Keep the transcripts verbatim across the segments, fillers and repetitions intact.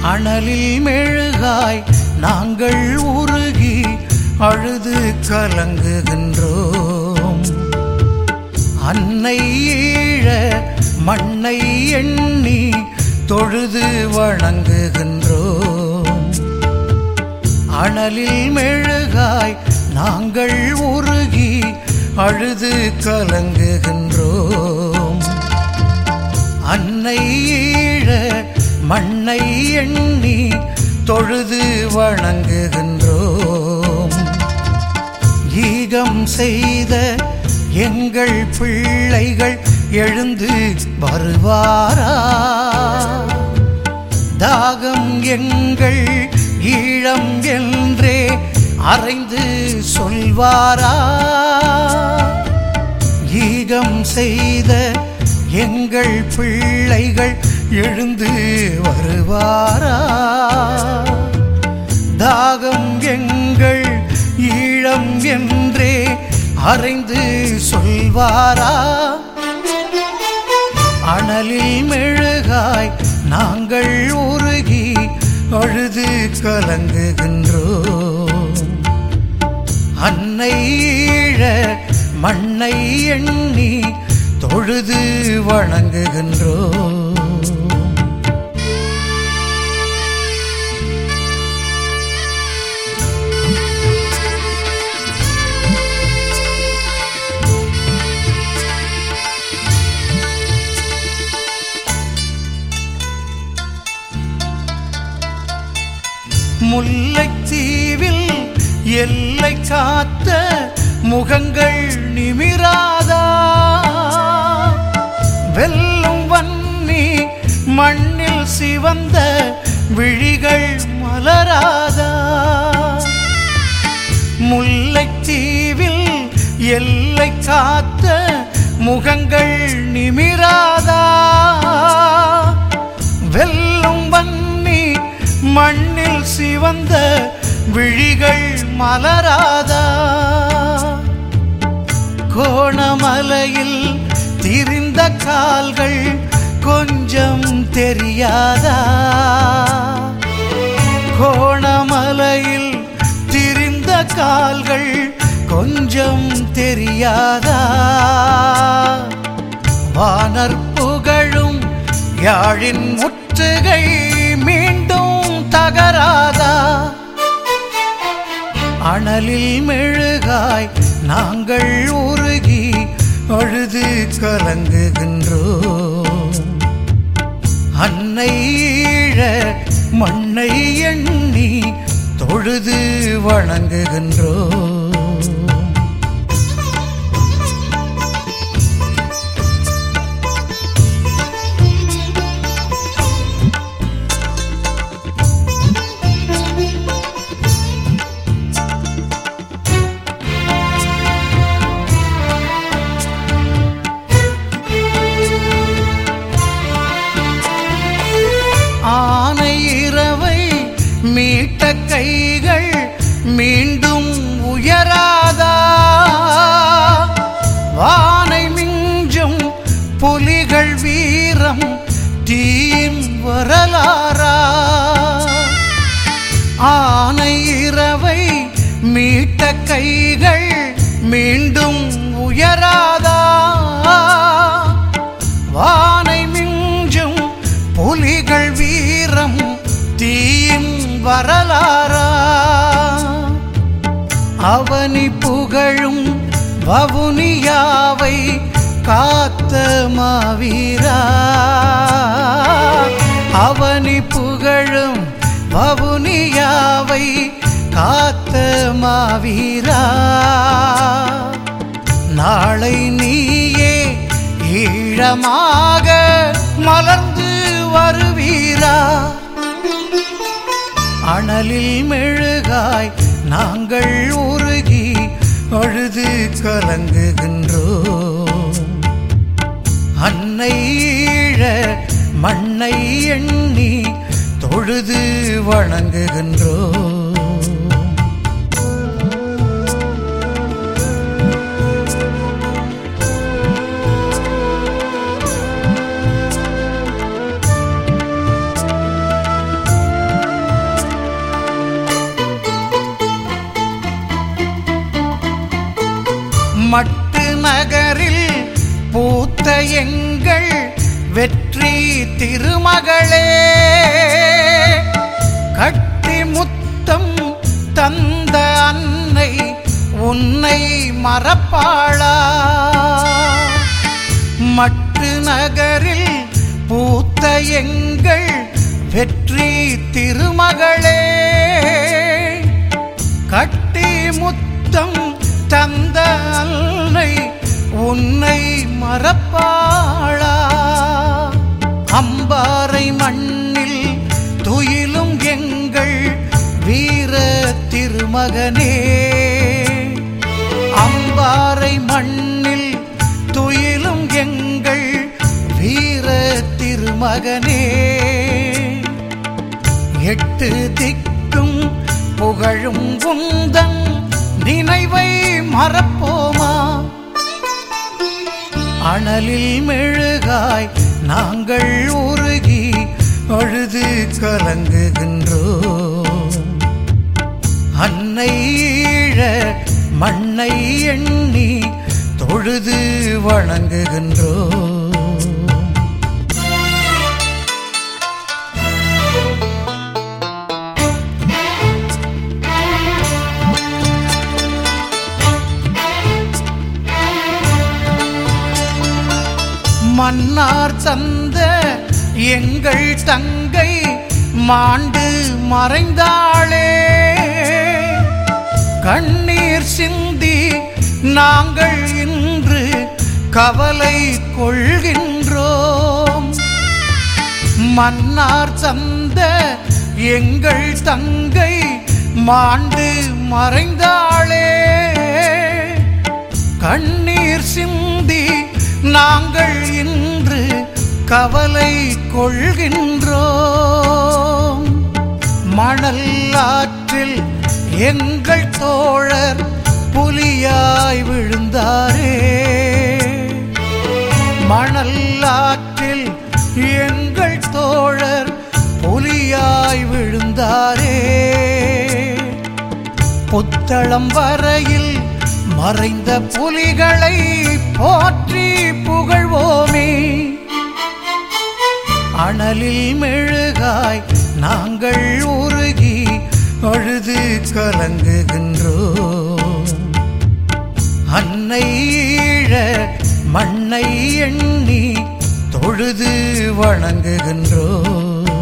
அனலில் மெழுகாய் நாங்கள் உருகி அழுது கலங்குகின்றோம். அன்னை ஈழ மண்ணை எண்ணி தொழுது வணங்குகின்றோம். அனலில் மெழுகாய் நாங்கள் உருகி அழுது கலங்குகின்றோம். அன்னை ஈழ மண்ணை எண்ணி தொழுது வணங்குகின்றோம். ஈகம் செய்த எங்கள் பிள்ளைகள் எழுந்து வருவாரா? தாகம் எங்கள் ஈழம் என்றே அறைந்து சொல்வாரா? ஈகம் செய்த எங்கள் பிள்ளைகள் எழுந்து வருவாரா? தாகம் எங்கள் ஈழம் என்றே அறைந்து சொல்வாரா? அனலில் மெழுகாய் நாங்கள் உருகி அழுது கலங்குகின்றோம். அன்னை ஈழ மண்ணை எண்ணி தொழுது வணங்குகின்றோம். முல்லைத்தீவில் எல்லை காத்த முகங்கள் நிமிராதா? வெல்லும் வன்னி மண்ணில் சிவந்த விழிகள் மலராதா? முல்லைத்தீவில் எல்லை காத்த முகங்கள் நிமிராதா? வெல்லும் வன்னி மண்ணில் சிவந்த விழிகள் மலராதா? கோணமலையில் திரிந்த கால்கள் கொஞ்சம் தெரியாதா? கோணமலையில் திரிந்த கால்கள் கொஞ்சம் தெரியாதா? வானர் புகழும் யாழின் முற்றுகை மீண்டும் தகராதா? அனலில் மெழுகாய் நாங்கள் உருகி அழுது கலங்குகின்றோம். அன்னை ஈழ மண்ணை எண்ணி தொழுது வணங்குகின்றோம். ஆனை இரவை மீட்ட கைகள் மீண்டும் உயராதா? வானை மிஞ்சும் புலிகள் வீரம் தீயின் வரலாறா? ஆனை இரவை மீட்ட கைகள் மீண்டும் உயராதா? வானை மிஞ்சும் புலிகள் வீரம் தீயின் வரலாறா? அவனி புகழும் வவுனியாவை காத்த மாவீரா? அவனி புகழும் வவுனியாவை காத்த மாவீரா? நாளை நீயே ஈழமாக மலர்ந்து வருவீரா? அனலில் மெழுகாய் நாங்கள் உருகி அழுது கலங்குகின்றோம். அன்னை ஈழ மண்ணை எண்ணி தொழுது வணங்குகின்றோம். பூத்த எங்கள் வெற்றி திருமகளே, கட்டி முத்தம் தந்த அன்னை உன்னை மறப்பாளா? மட்டு நகரில் பூத்த எங்கள் வெற்றி திருமகளே, கட்டி முத்தம் தந்த அன்னை உன்னை மறப்பாளா? அம்பாறை மண்ணில் துயிலும் எங்கள் வீர திருமகனே, அம்பாறை மண்ணில் துயிலும் எங்கள் வீர திருமகனே, எட்டு திக்கும் புகழும் குந்தன் நினைவை மறப்போமா? அனலில் மெழுகாய் நாங்கள் உருகி அழுது கலங்குகின்றோம். அன்னை ஈழ மண்ணை எண்ணி தொழுது வணங்குகின்றோம். மன்னார் தந்த எங்கள் தங்கை மாண்டு மறைந்தாளே, கண்ணீர் சிந்தி நாங்கள் இன்று கவலை கொள்கின்றோம். மன்னார் தந்த எங்கள் தங்கை மாண்டு மறைந்தாளே, கண்ணீர் சிந்தி நாங்கள் இன்று கவலை கொள்கின்றோம். மணல் ஆற்றில் எங்கள் தோழர் புலியாய் விழுந்தாரே, மணல் ஆற்றில் எங்கள் தோழர் புலியாய் விழுந்தாரே, புத்தளம் வரையில் மறைந்த புலிகளை போற்றி புகழ்வோமே. அனலில் மெழுகாய் நாங்கள் உருகி அழுது கலங்குகின்றோம். அன்னை ஈழ மண்ணை எண்ணி தொழுது வணங்குகின்றோம்.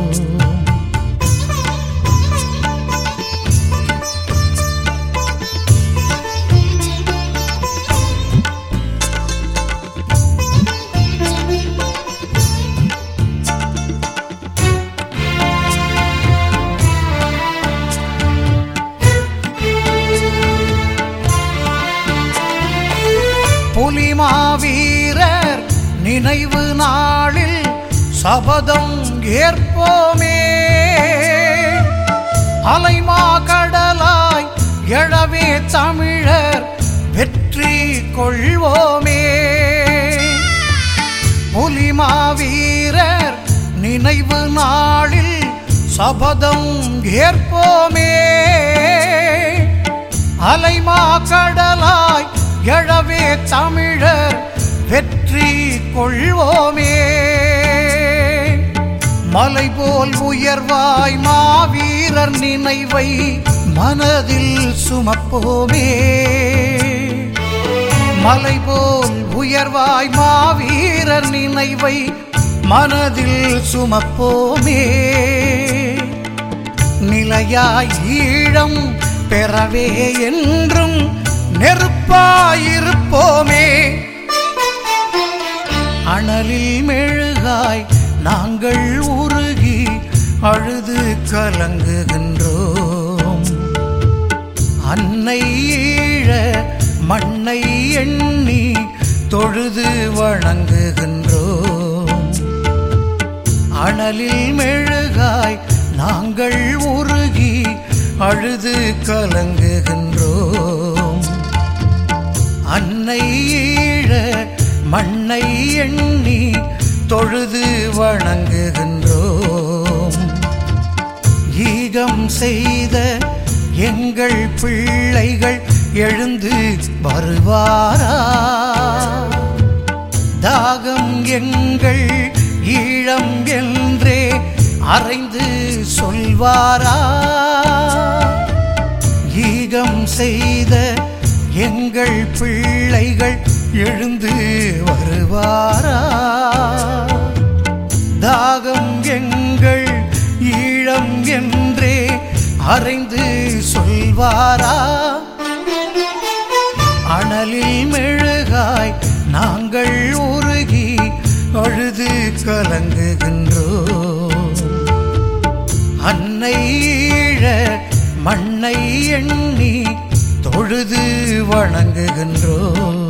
புலிமாவீரர் நினைவு நாளில் சபதம் ஏற்போமே, அலைமா கடலாய் எழவே தமிழர் வெற்றி கொள்வோமே. புலிமாவீரர் நினைவு நாளில் சபதம் ஏற்போமே, அலைமா கடலாய் எழவே தமிழர் வெற்றி கொள்வோமே. மலை போல் உயர்வாய் மாவீரர் நினைவை மனதில் சுமப்போமே, மலை போல் உயர்வாய் மாவீரர் நினைவை மனதில் சுமப்போமே. நிலையாய் ஈழம் பெறவே என்றும் நெருப்பாயிருப்போமே. அனலில் மெழுகாய் நாங்கள் உருகி அழுது கலங்குகின்றோம். அன்னை ஈழ மண்ணை எண்ணி தொழுது வணங்குகின்றோம். அனலில் மெழுகாய் நாங்கள் உருகி அழுது கலங்குகின்றோம். அன்னை ஈழ மண்ணை எண்ணி தொழுது வணங்குகின்றோம். ஈகம் செய்த எங்கள் பிள்ளைகள் எழுந்து வருவாரா? எங்கள் ஈழம் என்றே அறைந்து சொல்வாரா? ஈகம் செய்த எங்கள் பிள்ளைகள் எழுந்து வருவாரா? தாகம் எங்கள் ஈழம் என்றே அறைந்து சொல்வாரா? அனலில் மெழுகாய் நாங்கள் உருகி அழுது கலங்குகின்றோம். அன்னை ஈழ மண்ணை எண்ணி தொழுது வணங்குகின்றோம்.